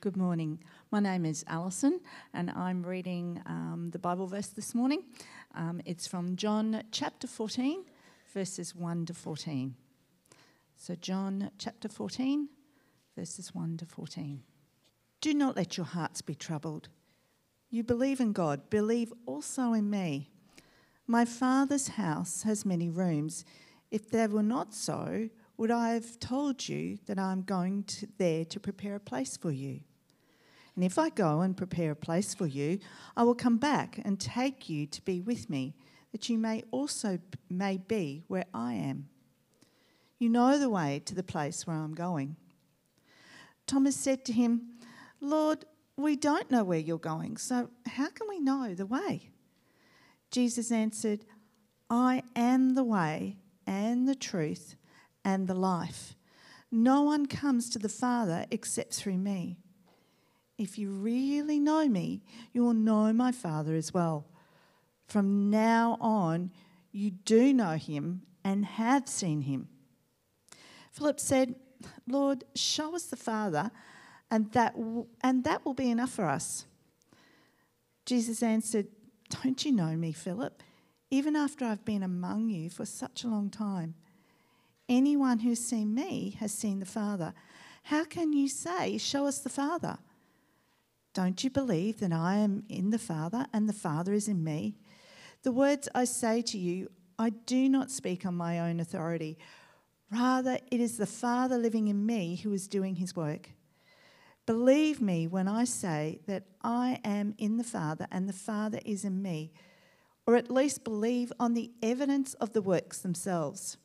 Good morning. My name is Alison, and I'm reading the Bible verse this morning. It's from John chapter 14, verses 1 to 14. So John chapter 14, verses 1 to 14. Do not let your hearts be troubled. You believe in God, believe also in me. My Father's house has many rooms. If they were not so, would I have told you that I'm going there to prepare a place for you? And if I go and prepare a place for you, I will come back and take you to be with me, that you may be where I am. You know the way to the place where I'm going. Thomas said to him, Lord, we don't know where you're going, so how can we know the way? Jesus answered, I am the way and the truth and the life. No one comes to the Father except through me. If you really know me, you will know my Father as well. From now on, you do know him and have seen him. Philip said, Lord, show us the Father, and that will be enough for us. Jesus answered, Don't you know me, Philip, even after I've been among you for such a long time? Anyone who's seen me has seen the Father. How can you say, show us the Father? Don't you believe that I am in the Father and the Father is in me? The words I say to you, I do not speak on my own authority. Rather, it is the Father living in me who is doing his work. Believe me when I say that I am in the Father and the Father is in me, or at least believe on the evidence of the works themselves.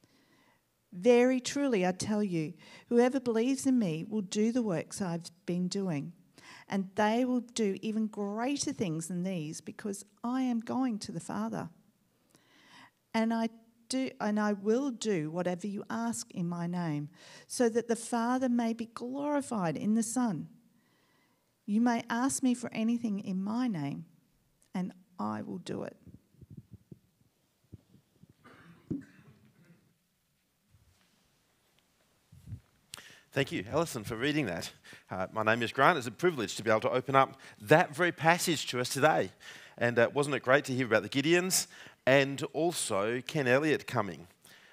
Very truly, I tell you, whoever believes in me will do the works I've been doing, and they will do even greater things than these, because I am going to the Father. And I will do whatever you ask in my name, so that the Father may be glorified in the Son. You may ask me for anything in my name, and I will do it. Thank you, Alison, for reading that. My name is Grant. It's a privilege to be able to open up that very passage to us today. And wasn't it great to hear about the Gideons and also Ken Elliott coming?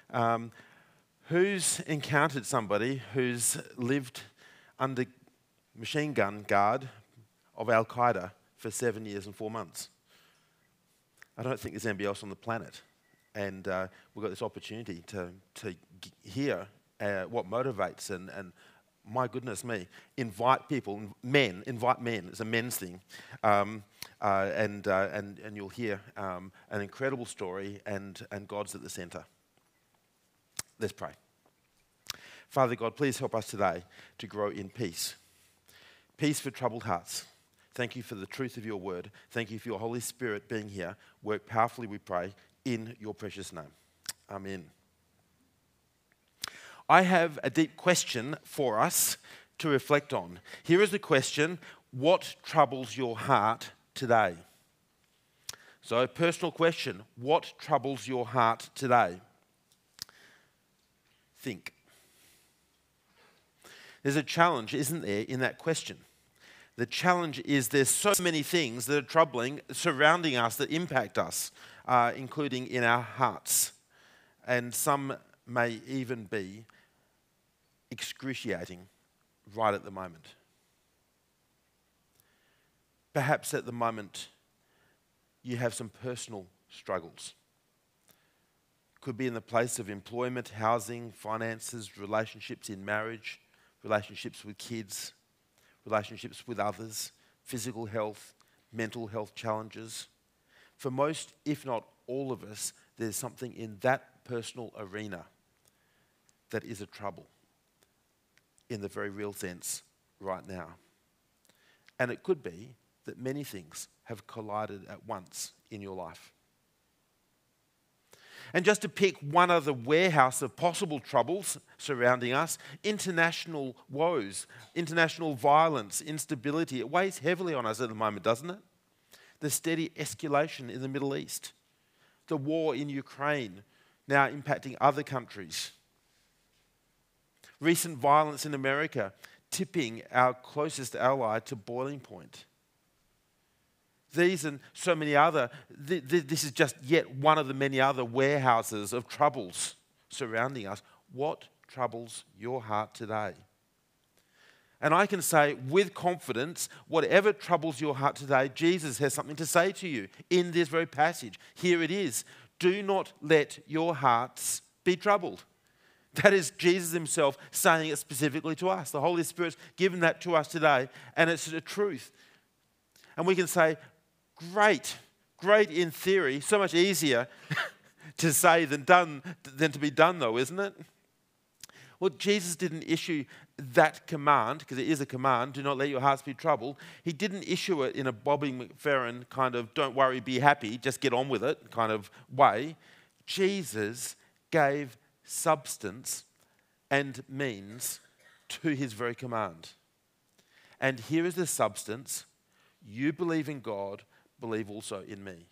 Who's encountered somebody who's lived under machine gun guard of Al-Qaeda for 7 years and 4 months? I don't think there's anybody else on the planet. And we've got this opportunity to hear what motivates and my goodness me, invite men. It's a men's thing, and you'll hear an incredible story, and God's at the centre. Let's pray. Father God, please help us today to grow in peace. Peace for troubled hearts. Thank you for the truth of your word. Thank you for your Holy Spirit being here. Work powerfully, we pray, in your precious name. Amen. I have a deep question for us to reflect on. Here is the question: what troubles your heart today? So, a personal question: what troubles your heart today? Think. There's a challenge, isn't there, in that question? The challenge is there's so many things that are troubling, surrounding us, that impact us, including in our hearts. And some may even be excruciating right at the moment. Perhaps at the moment you have some personal struggles. Could be in the place of employment, housing, finances, relationships in marriage, relationships with kids, relationships with others, physical health, mental health challenges. For most, if not all of us, there's something in that personal arena that is a trouble in the very real sense right now. And it could be that many things have collided at once in your life. And just to pick one other warehouse of possible troubles surrounding us: international woes, international violence, instability. It weighs heavily on us at the moment, doesn't it? The steady escalation in the Middle East, the war in Ukraine, now impacting other countries. Recent violence in America, tipping our closest ally to boiling point. These and so many other, this is just yet one of the many other warehouses of troubles surrounding us. What troubles your heart today? And I can say with confidence, whatever troubles your heart today, Jesus has something to say to you in this very passage. Here it is. Do not let your hearts be troubled. That is Jesus himself saying it specifically to us. The Holy Spirit's given that to us today, and it's the truth. And we can say, great in theory, so much easier to say than to be done though, isn't it? Well, Jesus didn't issue that command, because it is a command, do not let your hearts be troubled. He didn't issue it in a Bobby McFerrin kind of don't worry, be happy, just get on with it kind of way. Jesus gave substance and means to his very command. And here is the substance. You believe in God, believe also in me.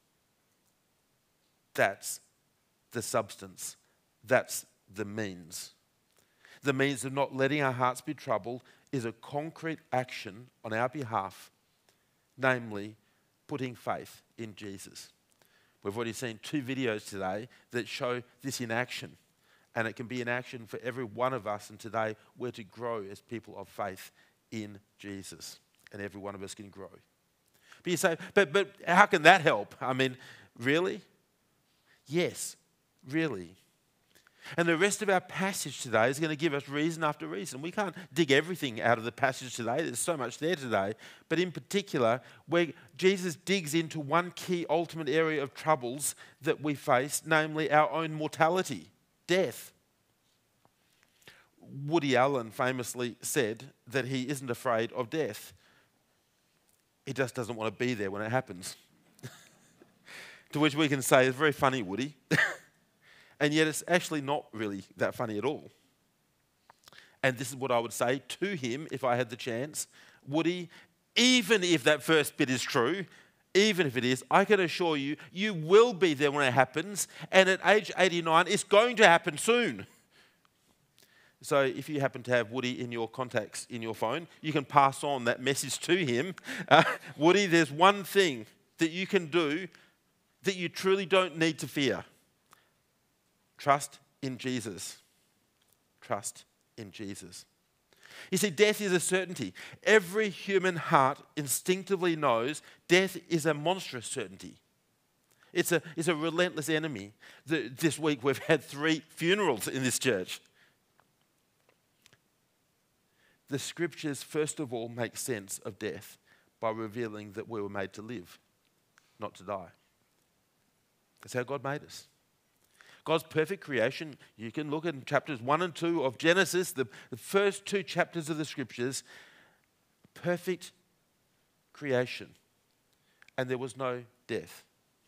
That's the substance. That's the means. The means of not letting our hearts be troubled is a concrete action on our behalf, namely putting faith in Jesus. We've already seen 2 videos today that show this in action, and it can be in action for every one of us, and today we're to grow as people of faith in Jesus, and every one of us can grow. But you say, but how can that help? I mean, really? Yes, really. And the rest of our passage today is going to give us reason after reason. We can't dig everything out of the passage today. There's so much there today. But in particular, where Jesus digs into one key ultimate area of troubles that we face, namely our own mortality, death. Woody Allen famously said that he isn't afraid of death. He just doesn't want to be there when it happens. To which we can say, it's very funny, Woody. And yet it's actually not really that funny at all. And this is what I would say to him if I had the chance. Woody, even if that first bit is true, even if it is, I can assure you, you will be there when it happens. And at age 89, it's going to happen soon. So if you happen to have Woody in your contacts in your phone, you can pass on that message to him. Woody, there's one thing that you can do that you truly don't need to fear. Trust in Jesus. Trust in Jesus. You see, death is a certainty. Every human heart instinctively knows death is a monstrous certainty. It's a relentless enemy. This week we've had 3 funerals in this church. The scriptures, first of all, make sense of death by revealing that we were made to live, not to die. That's how God made us. God's perfect creation, you can look at chapters 1 and 2 of Genesis, the first 2 chapters of the scriptures, perfect creation. And there was no death.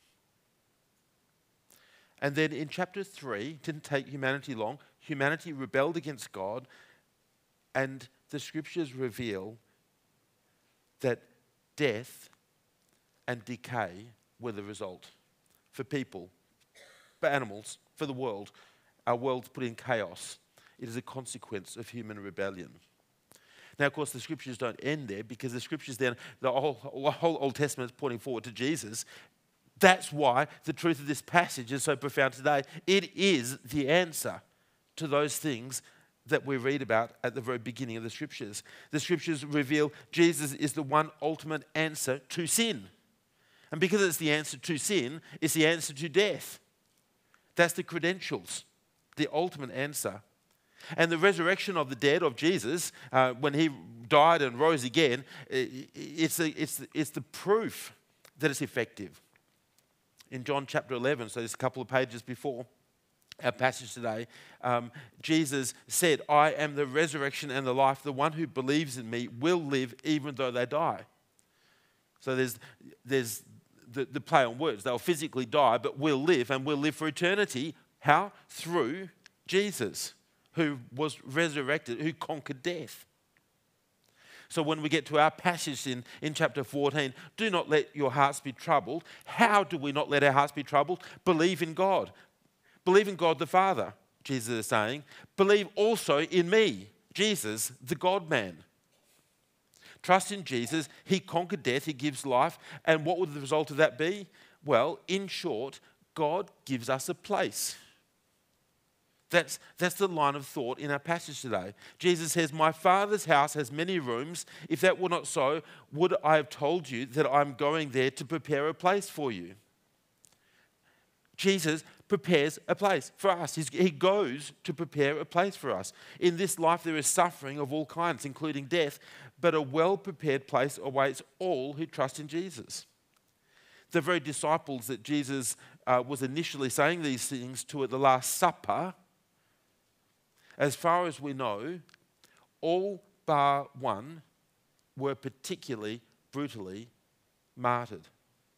And then in chapter 3, it didn't take humanity long, humanity rebelled against God, and the scriptures reveal that death and decay were the result for people, for animals, for the world. Our world's put in chaos. It is a consequence of human rebellion. Now, of course, the scriptures don't end there, because the scriptures then, the whole Old Testament is pointing forward to Jesus. That's why the truth of this passage is so profound today. It is the answer to those things that we read about at the very beginning of the scriptures. The scriptures reveal Jesus is the one ultimate answer to sin. And because it's the answer to sin, it's the answer to death. That's the credentials, the ultimate answer. And the resurrection of the dead of Jesus, when he died and rose again, it's the proof that it's effective. In John chapter 11, so there's a couple of pages before our passage today, Jesus said, I am the resurrection and the life. The one who believes in me will live even though they die. So there's the play on words. They'll physically die, but will live, and will live for eternity. How? Through Jesus, who was resurrected, who conquered death. So when we get to our passage in chapter 14, do not let your hearts be troubled. How do we not let our hearts be troubled? Believe in God. Believe in God the Father, Jesus is saying. Believe also in me, Jesus, the God-man. Trust in Jesus. He conquered death. He gives life. And what would the result of that be? Well, in short, God gives us a place. That's the line of thought in our passage today. Jesus says, my Father's house has many rooms. If that were not so, would I have told you that I'm going there to prepare a place for you? Jesus prepares a place for us. He goes to prepare a place for us. In this life, there is suffering of all kinds, including death, but a well-prepared place awaits all who trust in Jesus. The very disciples that Jesus was initially saying these things to at the Last Supper, as far as we know, all bar one were particularly brutally martyred.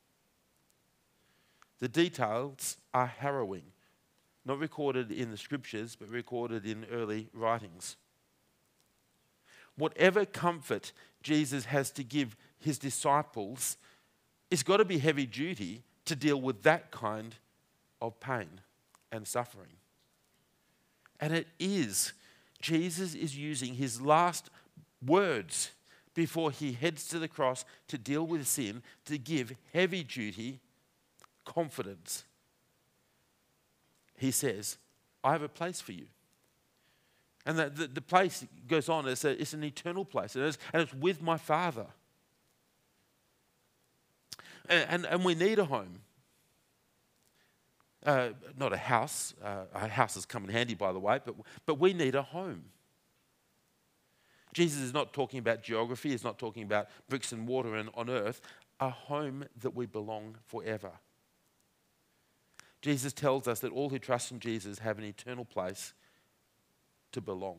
The details are harrowing, not recorded in the scriptures, but recorded in early writings. Whatever comfort Jesus has to give his disciples, it's got to be heavy duty to deal with that kind of pain and suffering. And it is. Jesus is using his last words before he heads to the cross to deal with sin, to give heavy duty confidence. He says, I have a place for you. And the place goes on, it's an eternal place, and it's with my Father. And we need a home. Not a house. Houses come in handy, by the way, but we need a home. Jesus is not talking about geography. He's not talking about bricks and mortar and on earth. A home that we belong forever. Jesus tells us that all who trust in Jesus have an eternal place to belong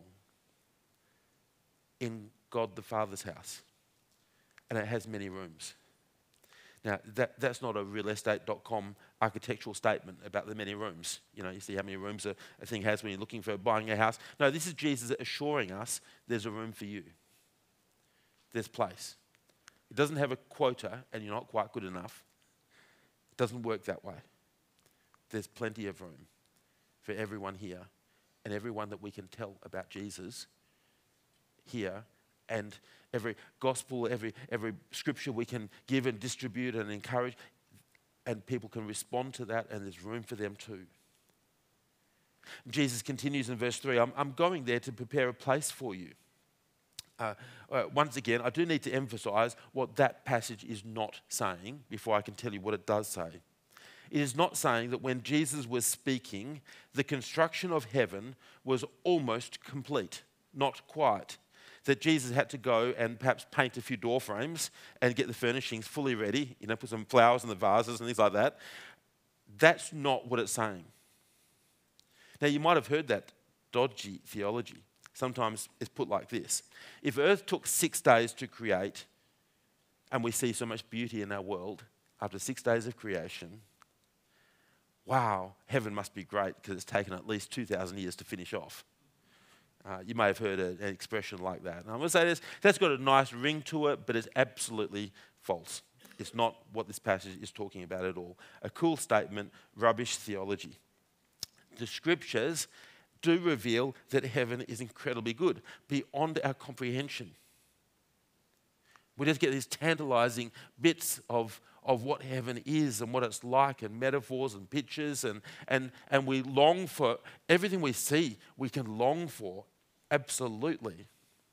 in God the Father's house. And it has many rooms. Now, that's not a realestate.com architectural statement about the many rooms. You know, you see how many rooms a thing has when you're looking for buying a house. No, this is Jesus assuring us there's a room for you. There's place. It doesn't have a quota and you're not quite good enough. It doesn't work that way. There's plenty of room for everyone here and everyone that we can tell about Jesus here, and every gospel, every scripture we can give and distribute and encourage, and people can respond to that, and there's room for them too. Jesus continues in verse 3, I'm going there to prepare a place for you. Once again, I do need to emphasize what that passage is not saying before I can tell you what it does say. It is not saying that when Jesus was speaking, the construction of heaven was almost complete, not quite. That Jesus had to go and perhaps paint a few door frames and get the furnishings fully ready, put some flowers in the vases and things like that. That's not what it's saying. Now, you might have heard that dodgy theology. Sometimes it's put like this. If Earth took 6 days to create, and we see so much beauty in our world after 6 days of creation, wow, heaven must be great because it's taken at least 2,000 years to finish off. You may have heard an expression like that. And I'm going to say this, that's got a nice ring to it, but it's absolutely false. It's not what this passage is talking about at all. A cool statement, rubbish theology. The scriptures do reveal that heaven is incredibly good, beyond our comprehension. We just get these tantalizing bits of what heaven is and what it's like, and metaphors and pictures, and we long for everything we see, we can long for, absolutely.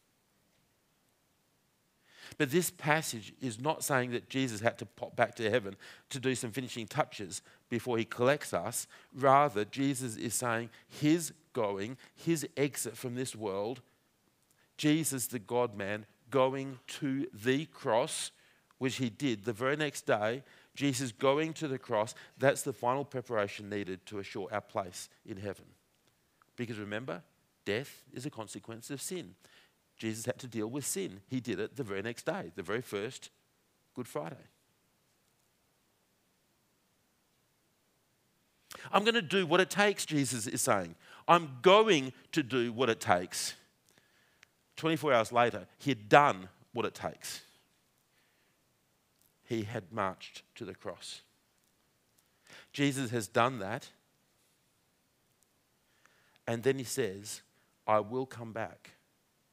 But this passage is not saying that Jesus had to pop back to heaven to do some finishing touches before he collects us. Rather, Jesus is saying his going, his exit from this world, Jesus the God-man going to the cross, which he did the very next day, Jesus going to the cross, that's the final preparation needed to assure our place in heaven. Because remember, death is a consequence of sin. Jesus had to deal with sin. He did it the very next day, the very first Good Friday. I'm going to do what it takes, Jesus is saying. I'm going to do what it takes. 24 hours later, he had done what it takes. He had marched to the cross. Jesus has done that. And then he says, I will come back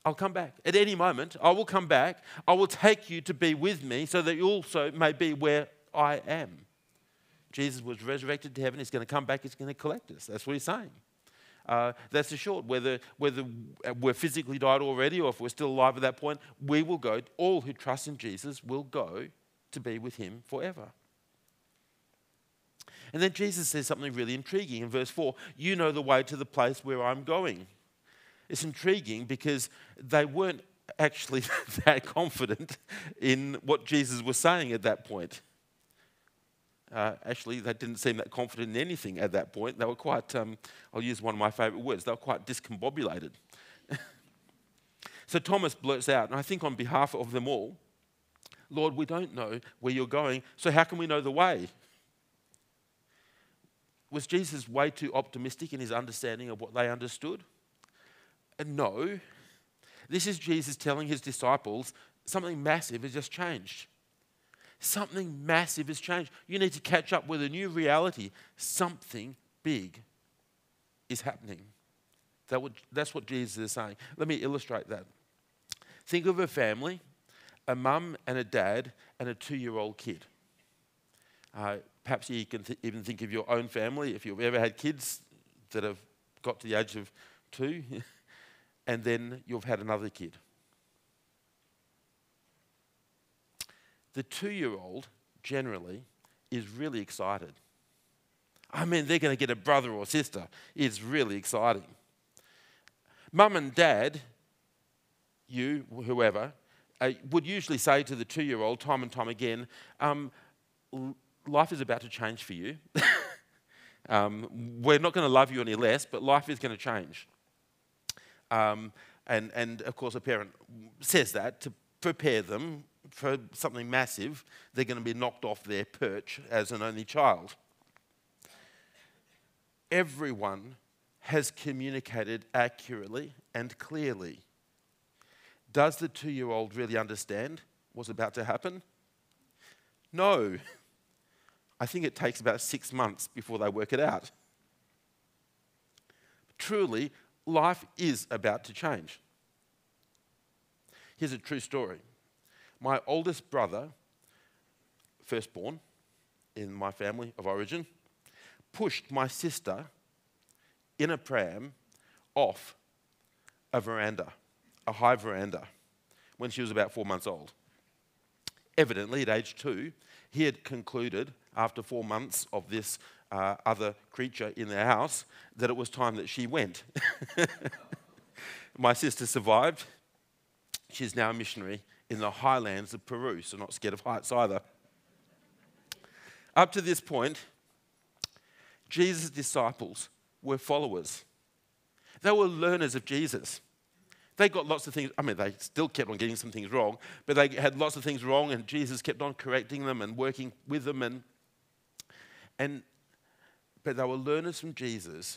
I'll come back. At any moment, I will come back. I will take you to be with me so that you also may be where I am. Jesus was resurrected to heaven. He's going to come back. He's going to collect us. That's what he's saying. That's assured. Whether we're physically died already or if we're still alive at that point, we will go. All who trust in Jesus will go to be with him forever. And then Jesus says something really intriguing in verse 4. You know the way to the place where I'm going. It's intriguing because they weren't actually that confident in what Jesus was saying at that point. Actually, they didn't seem that confident in anything at that point. They were quite, I'll use one of my favourite words, they were quite discombobulated. So Thomas blurts out, and I think on behalf of them all, Lord, we don't know where you're going, so how can we know the way? Was Jesus way too optimistic in his understanding of what they understood? No. This is Jesus telling his disciples something massive has just changed. Something massive has changed. You need to catch up with a new reality. Something big is happening. That's what Jesus is saying. Let me illustrate that. Think of a family, a mum and a dad and a 2-year-old kid. Perhaps you can even think of your own family if you've ever had kids that have got to the age of 2 and then you've had another kid. The 2-year-old generally is really excited. I mean, they're going to get a brother or sister. It's really exciting. Mum and dad, you, whoever, would usually say to the 2-year-old time and time again, life is about to change for you. We're not going to love you any less, but life is going to change. And of course, a parent says that to prepare them for something massive. They're going to be knocked off their perch as an only child. Everyone has communicated accurately and clearly. Does the 2-year-old really understand what's about to happen? No. I think it takes about 6 months before they work it out. Truly, life is about to change. Here's a true story. My oldest brother, firstborn in my family of origin, pushed my sister in a pram off a veranda, a high veranda, when she was about 4 months old. Evidently, at age 2, he had concluded, after 4 months of this other creature in their house, that it was time that she went. My sister survived. She's now a missionary in the highlands of Peru, so not scared of heights either. Up to this point, Jesus' disciples were followers. They were learners of Jesus. They got lots of things, they still kept on getting some things wrong, but they had lots of things wrong and Jesus kept on correcting them and working with them. But they were learners from Jesus.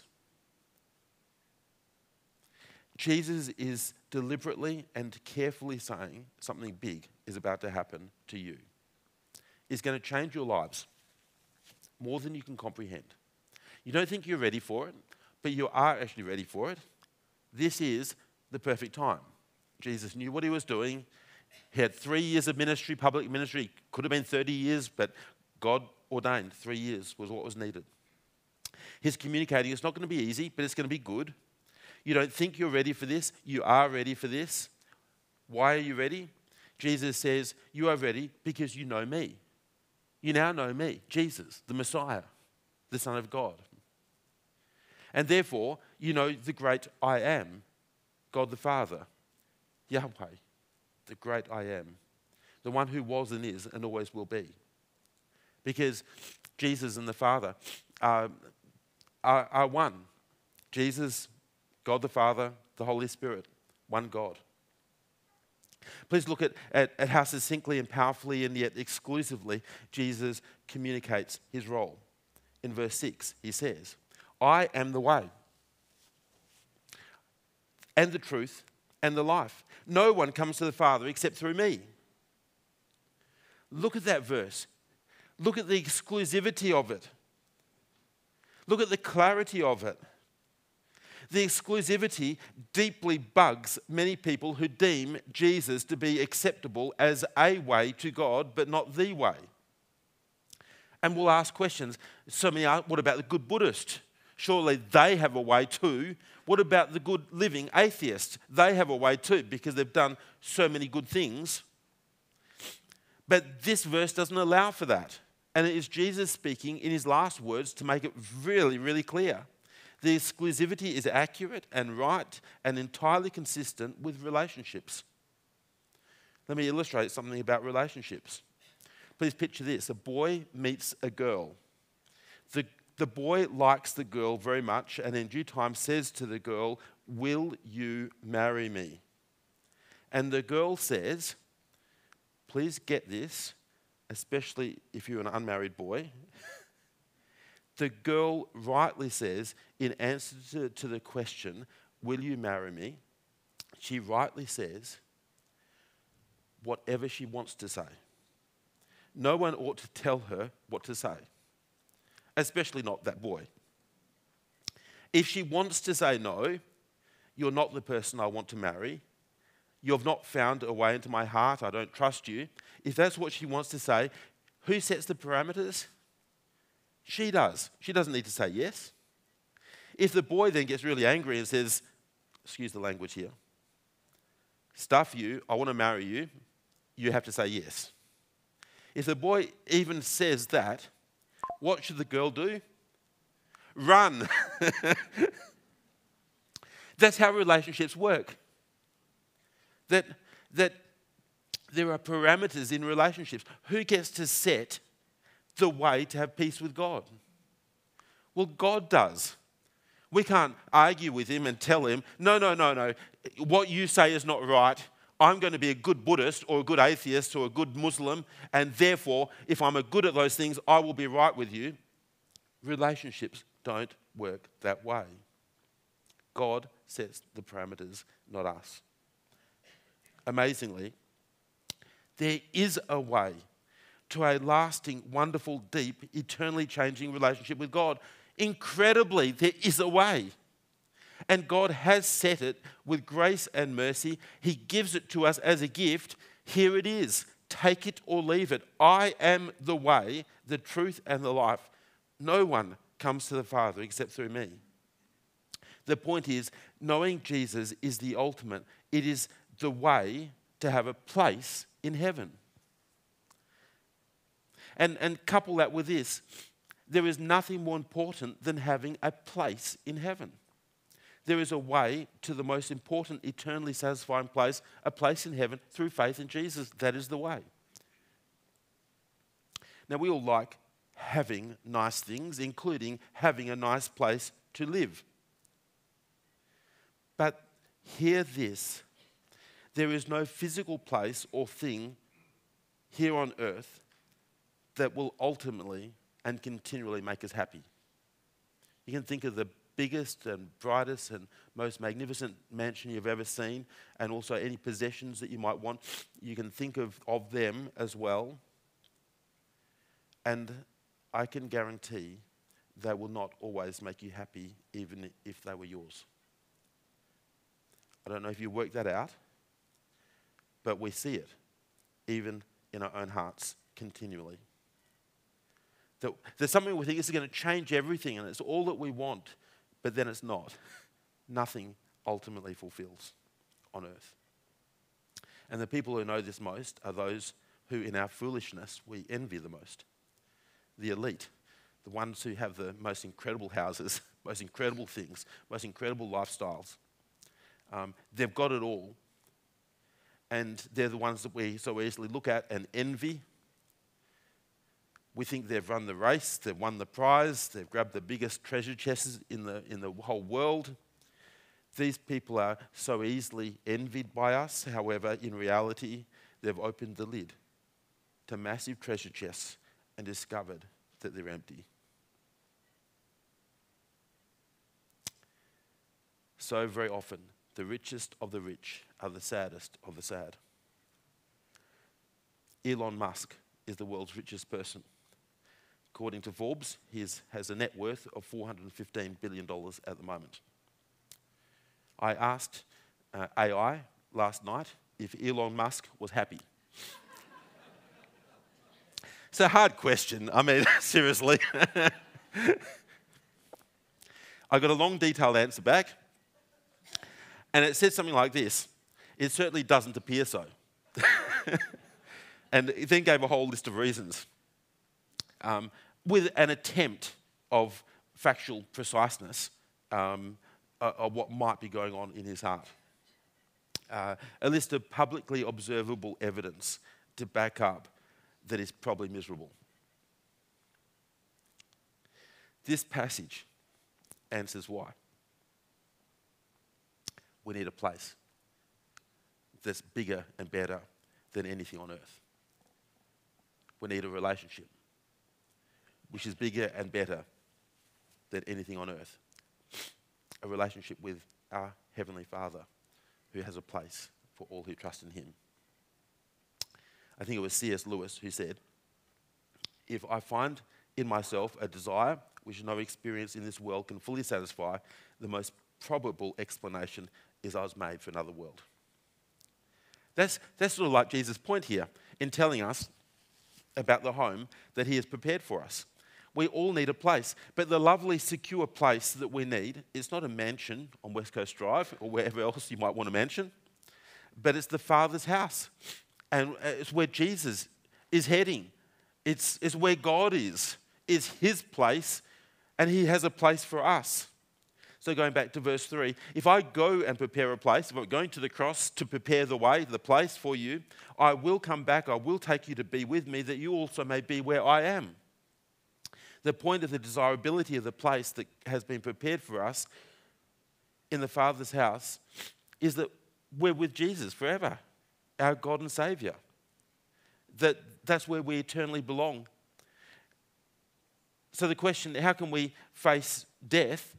Jesus is deliberately and carefully saying something big is about to happen to you. It's going to change your lives more than you can comprehend. You don't think you're ready for it, but you are actually ready for it. This is the perfect time. Jesus knew what he was doing. He had 3 years of ministry, public ministry. Could have been 30 years, but God ordained 3 years was what was needed. He's communicating. It's not going to be easy, but it's going to be good. You don't think you're ready for this. You are ready for this. Why are you ready? Jesus says, you are ready because you know me. You now know me, Jesus, the Messiah, the Son of God. And therefore, you know the great I am, God the Father, Yahweh, the great I am, the one who was and is and always will be. Because Jesus and the Father are one. Jesus, God the Father, the Holy Spirit, one God. Please look at how succinctly and powerfully and yet exclusively Jesus communicates his role. In verse 6, he says, I am the way and the truth and the life. No one comes to the Father except through me. Look at that verse. Look at the exclusivity of it. Look at the clarity of it. The exclusivity deeply bugs many people who deem Jesus to be acceptable as a way to God, but not the way. And we'll ask questions. So many are, what about the good Buddhist? Surely they have a way too. What about the good living atheist? They have a way too because they've done so many good things. But this verse doesn't allow for that. And it is Jesus speaking in his last words to make it really, really clear. The exclusivity is accurate and right and entirely consistent with relationships. Let me illustrate something about relationships. Please picture this. A boy meets a girl. The boy likes the girl very much and in due time says to the girl, "Will you marry me?" And the girl says, please get this, especially if you're an unmarried boy. The girl rightly says, in answer to the question, "Will you marry me?" she rightly says whatever she wants to say. No one ought to tell her what to say, especially not that boy. If she wants to say no, "You're not the person I want to marry. You've not found a way into my heart. I don't trust you." If that's what she wants to say, who sets the parameters? She does. She doesn't need to say yes. If the boy then gets really angry and says, excuse the language here, "Stuff you, I want to marry you," you have to say yes. If the boy even says that, what should the girl do? Run. That's how relationships work. That there are parameters in relationships. Who gets to set the way to have peace with God? Well, God does. We can't argue with him and tell him, no, what you say is not right. I'm going to be a good Buddhist or a good atheist or a good Muslim, and therefore, if I'm good at those things, I will be right with you. Relationships don't work that way. God sets the parameters, not us. Amazingly, there is a way to a lasting, wonderful, deep, eternally changing relationship with God. Incredibly, there is a way. And God has set it with grace and mercy. He gives it to us as a gift. Here it is. Take it or leave it. I am the way, the truth, and the life. No one comes to the Father except through me. The point is, knowing Jesus is the ultimate. It is the way to have a place in heaven. And couple that with this, there is nothing more important than having a place in heaven. There is a way to the most important, eternally satisfying place, a place in heaven through faith in Jesus. That is the way. Now, we all like having nice things, including having a nice place to live. But hear this. There is no physical place or thing here on earth that will ultimately and continually make us happy. You can think of the biggest and brightest and most magnificent mansion you've ever seen, and also any possessions that you might want. You can think of them as well. And I can guarantee they will not always make you happy, even if they were yours. I don't know if you work that out, but we see it, even in our own hearts, continually. There's something we think is going to change everything, and it's all that we want, but then it's not. Nothing ultimately fulfills on earth. And the people who know this most are those who, in our foolishness, we envy the most. The elite, the ones who have the most incredible houses, most incredible things, most incredible lifestyles. They've got it all. And they're the ones that we so easily look at and envy. We think they've run the race, they've won the prize, they've grabbed the biggest treasure chests in the whole world. These people are so easily envied by us. However, in reality, they've opened the lid to massive treasure chests and discovered that they're empty. So very often, the richest of the rich are the saddest of the sad. Elon Musk is the world's richest person. According to Forbes, he has a net worth of $415 billion at the moment. I asked AI last night if Elon Musk was happy. It's a hard question. I mean, seriously. I got a long, detailed answer back, and it said something like this: "It certainly doesn't appear so." And it then gave a whole list of reasons, with an attempt of factual preciseness of what might be going on in his heart. A list of publicly observable evidence to back up that is probably miserable. This passage answers why. We need a place that's bigger and better than anything on earth. We need a relationship which is bigger and better than anything on earth. A relationship with our Heavenly Father who has a place for all who trust in Him. I think it was C.S. Lewis who said, "If I find in myself a desire which no experience in this world can fully satisfy, the most probable explanation is I was made for another world." That's sort of like Jesus' point here in telling us about the home that He has prepared for us. We all need a place, but the lovely, secure place that we need is not a mansion on West Coast Drive or wherever else you might want a mansion, but it's the Father's house. And it's where Jesus is heading. It's where God is His place, and He has a place for us. So going back to verse 3, if I go and prepare a place, if I'm going to the cross to prepare the way, the place for you, I will come back, I will take you to be with me, that you also may be where I am. The point of the desirability of the place that has been prepared for us in the Father's house is that we're with Jesus forever, our God and Saviour. That's where we eternally belong. So the question, how can we face death?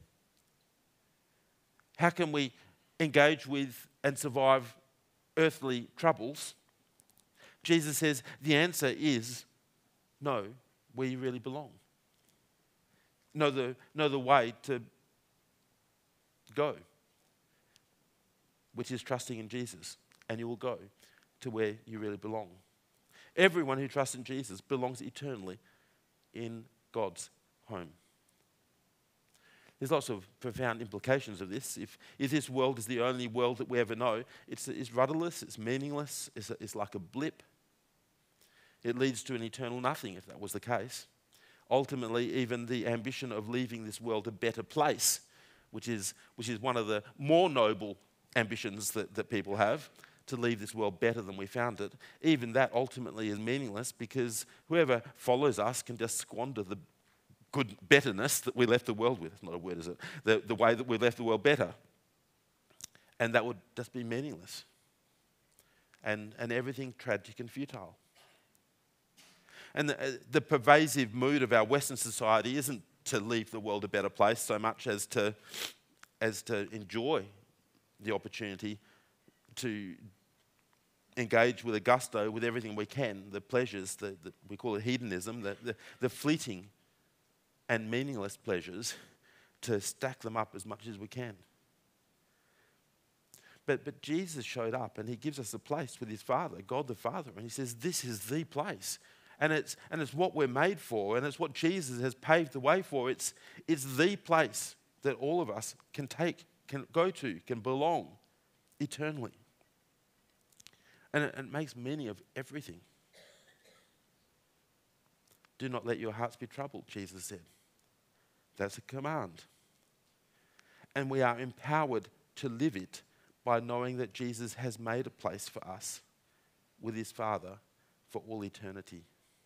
How can we engage with and survive earthly troubles? Jesus says the answer is know where you really belong. Know the way to go, which is trusting in Jesus, and you will go to where you really belong. Everyone who trusts in Jesus belongs eternally in God's home. There's lots of profound implications of this. If this world is the only world that we ever know, it's rudderless, it's meaningless, it's like a blip. It leads to an eternal nothing if that was the case. Ultimately, even the ambition of leaving this world a better place, which is one of the more noble ambitions that people have, to leave this world better than we found it, even that ultimately is meaningless because whoever follows us can just squander the good betterness that we left the world with. It's not a word, is it? The way that we left the world better. And that would just be meaningless. And everything tragic and futile. And the pervasive mood of our Western society isn't to leave the world a better place so much as to enjoy the opportunity to engage with a gusto with everything we can, the pleasures, we call it hedonism, the fleeting and meaningless pleasures, to stack them up as much as we can. But Jesus showed up and He gives us a place with His Father, God the Father, and He says this is the place. And it's what we're made for, and it's what Jesus has paved the way for. It's the place that all of us can take, can go to, can belong eternally. And it makes meaning of everything. Do not let your hearts be troubled, Jesus said. That's a command. And we are empowered to live it by knowing that Jesus has made a place for us with His Father for all eternity.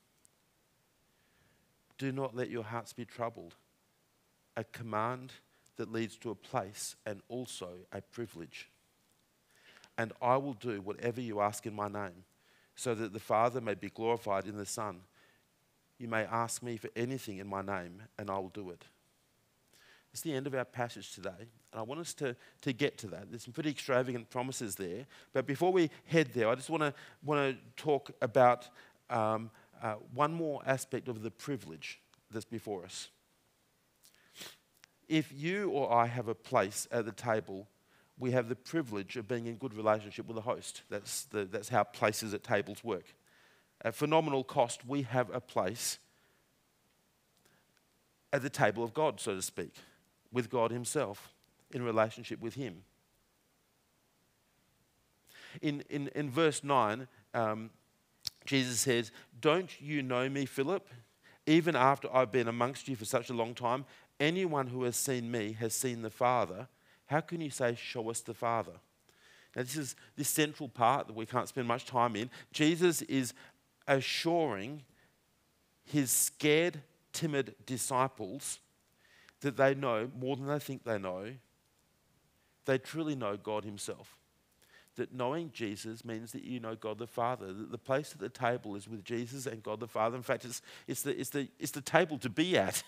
Do not let your hearts be troubled. A command that leads to a place and also a privilege. And I will do whatever you ask in my name, so that the Father may be glorified in the Son. You may ask me for anything in my name, and I will do it. It's the end of our passage today, and I want us to get to that. There's some pretty extravagant promises there, but before we head there, I just want to talk about one more aspect of the privilege that's before us. If you or I have a place at the table we have the privilege of being in good relationship with the host. That's how places at tables work. At phenomenal cost, we have a place at the table of God, so to speak, with God himself, in relationship with him. In verse 9, Jesus says, "Don't you know me, Philip? Even after I've been amongst you for such a long time, anyone who has seen me has seen the Father. How can you say, 'Show us the Father'?" Now this is this central part that we can't spend much time in. Jesus is assuring his scared, timid disciples that they know more than they think they know. They truly know God himself. That knowing Jesus means that you know God the Father. That the place at the table is with Jesus and God the Father. In fact, it's the table to be at.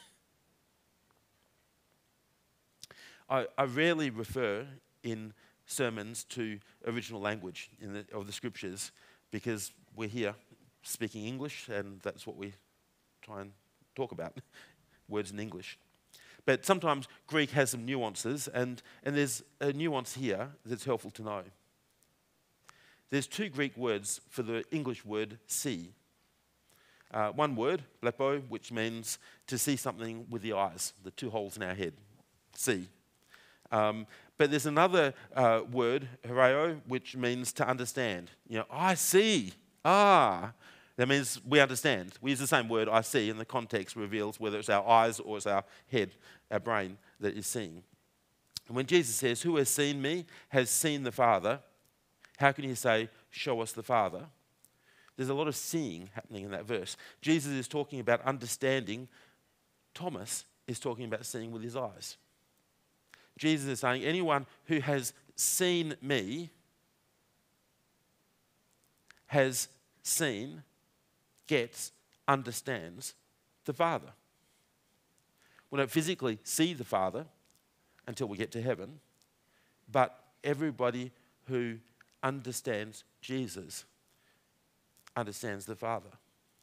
I rarely refer in sermons to original language of the scriptures because we're here speaking English and that's what we try and talk about, words in English. But sometimes Greek has some nuances and there's a nuance here that's helpful to know. There's two Greek words for the English word see. One word, blepo, which means to see something with the eyes, the two holes in our head, see. But there's another word, horeo, which means to understand. I see. That means we understand. We use the same word, I see, and the context reveals whether it's our eyes or it's our head, our brain that is seeing. And when Jesus says, "Who has seen me has seen the Father," how can you say, "Show us the Father"? There's a lot of seeing happening in that verse. Jesus is talking about understanding. Thomas is talking about seeing with his eyes. Jesus is saying, anyone who has seen me has seen, gets, understands the Father. We don't physically see the Father until we get to heaven, but everybody who understands Jesus understands the Father.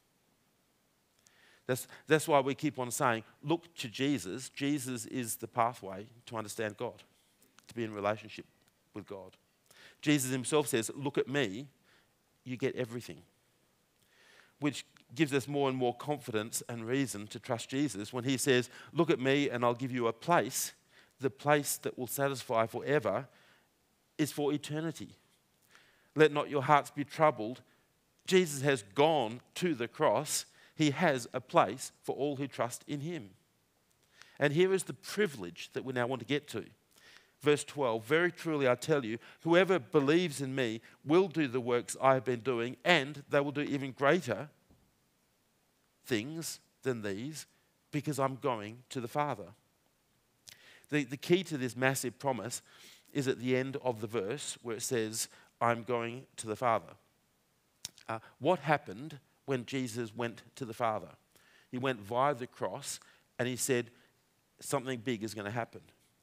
That's why we keep on saying, look to Jesus. Jesus is the pathway to understand God, to be in relationship with God. Jesus himself says, "Look at me, you get everything," which gives us more and more confidence and reason to trust Jesus when he says, "Look at me and I'll give you a place. The place that will satisfy forever is for eternity. Let not your hearts be troubled." Jesus has gone to the cross. He has a place for all who trust in him. And here is the privilege that we now want to get to. Verse 12, "Very truly I tell you, whoever believes in me will do the works I have been doing, and they will do even greater things than these, because I'm going to the Father." The key to this massive promise is at the end of the verse where it says, "I'm going to the Father." What happened when Jesus went to the Father? He went via the cross and he said, something big is going to happen.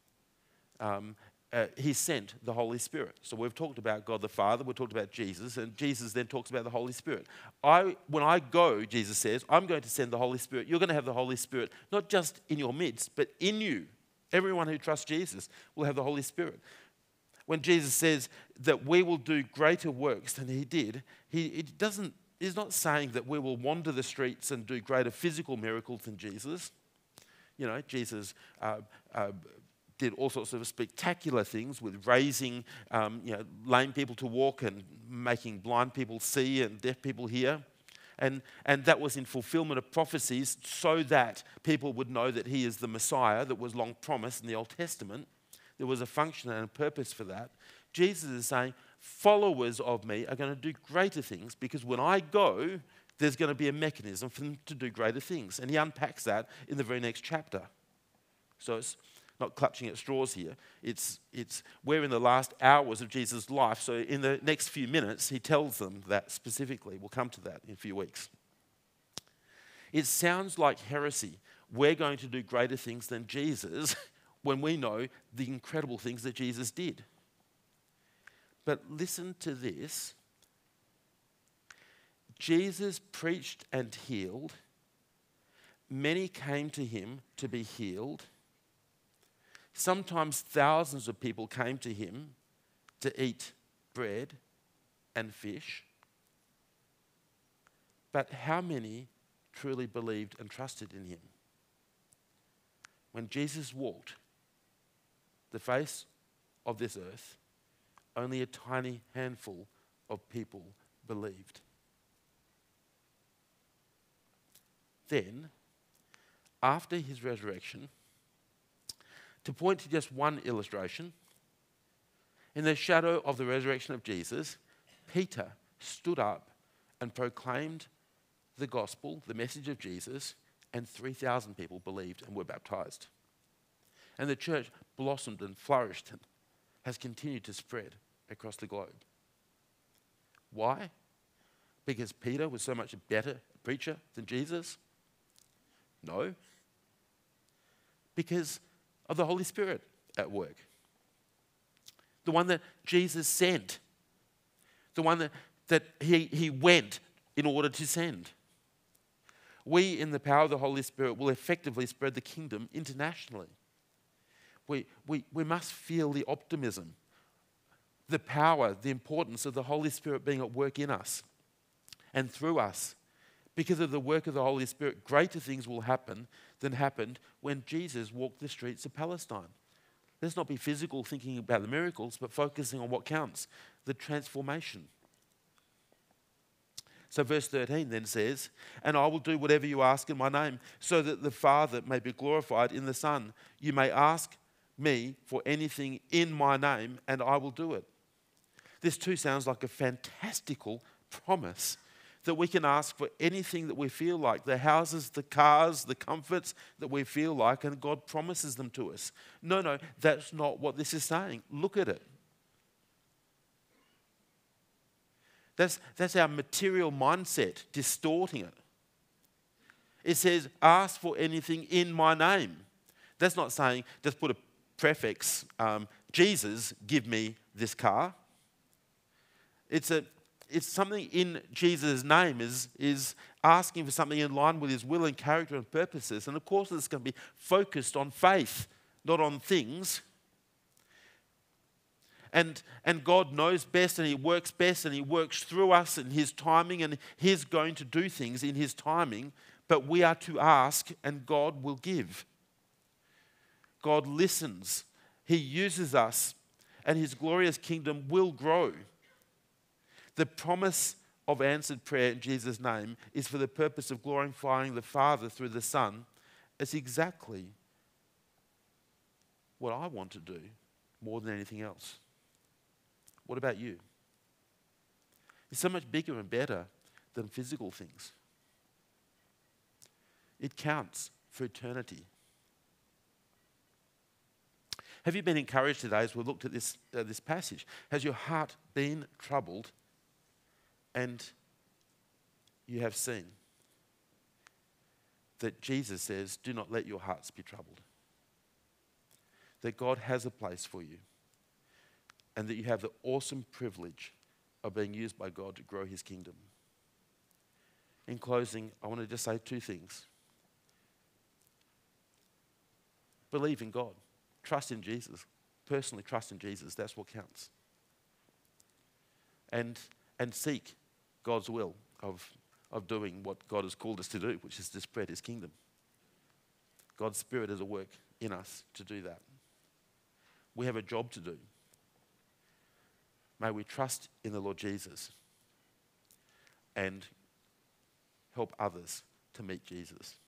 He sent the Holy Spirit. So we've talked about God the Father, we've talked about Jesus, and Jesus then talks about the Holy Spirit. When I go, Jesus says, I'm going to send the Holy Spirit. You're going to have the Holy Spirit, not just in your midst, but in you. Everyone who trusts Jesus will have the Holy Spirit. When Jesus says that we will do greater works than he did, he's not saying that we will wander the streets and do greater physical miracles than Jesus. Jesus did all sorts of spectacular things with raising lame people to walk and making blind people see and deaf people hear. And that was in fulfillment of prophecies so that people would know that he is the Messiah that was long promised in the Old Testament. There was a function and a purpose for that. Jesus is saying, followers of me are going to do greater things because when I go, there's going to be a mechanism for them to do greater things. And he unpacks that in the very next chapter. So it's not clutching at straws here. We're in the last hours of Jesus' life. So in the next few minutes, he tells them that specifically. We'll come to that in a few weeks. It sounds like heresy. We're going to do greater things than Jesus when we know the incredible things that Jesus did. But listen to this. Jesus preached and healed. Many came to him to be healed. Sometimes thousands of people came to him to eat bread and fish. But how many truly believed and trusted in him? When Jesus walked the face of this earth, only a tiny handful of people believed. Then, after his resurrection, to point to just one illustration, in the shadow of the resurrection of Jesus, Peter stood up and proclaimed the gospel, the message of Jesus, and 3,000 people believed and were baptized. And the church blossomed and flourished and has continued to spread across the globe. Why? Because Peter was so much a better preacher than Jesus? No. Because of the Holy Spirit at work. The one that Jesus sent. The one that he went in order to send. We, in the power of the Holy Spirit, will effectively spread the kingdom internationally. We must feel the optimism, the power, the importance of the Holy Spirit being at work in us and through us. Because of the work of the Holy Spirit, greater things will happen than happened when Jesus walked the streets of Palestine. Let's not be physical thinking about the miracles, but focusing on what counts, the transformation. So verse 13 then says, "And I will do whatever you ask in my name, so that the Father may be glorified in the Son. You may ask me for anything in my name, and I will do it." This too sounds like a fantastical promise that we can ask for anything that we feel like, the houses, the cars, the comforts that we feel like, and God promises them to us. No, that's not what this is saying. Look at it. That's our material mindset distorting it. It says, ask for anything in my name. That's not saying, just put a prefix, Jesus, give me this car. It's something in Jesus' name is asking for something in line with his will and character and purposes. And of course, it's going to be focused on faith, not on things. And God knows best, and he works best, and he works through us in his timing, and he's going to do things in his timing, but we are to ask, and God will give. God listens. He uses us, and his glorious kingdom will grow. The promise of answered prayer in Jesus' name is for the purpose of glorifying the Father through the Son. It's exactly what I want to do more than anything else. What about you? It's so much bigger and better than physical things. It counts for eternity. Have you been encouraged today as we looked at this passage? Has your heart been troubled and you have seen that Jesus says, do not let your hearts be troubled? That God has a place for you and that you have the awesome privilege of being used by God to grow his kingdom. In closing, I want to just say two things. Believe in God. Trust in Jesus. Personally trust in Jesus. That's what counts. And seek God's will of doing what God has called us to do, which is to spread his kingdom. God's Spirit is at work in us to do that. We have a job to do. May we trust in the Lord Jesus and help others to meet Jesus.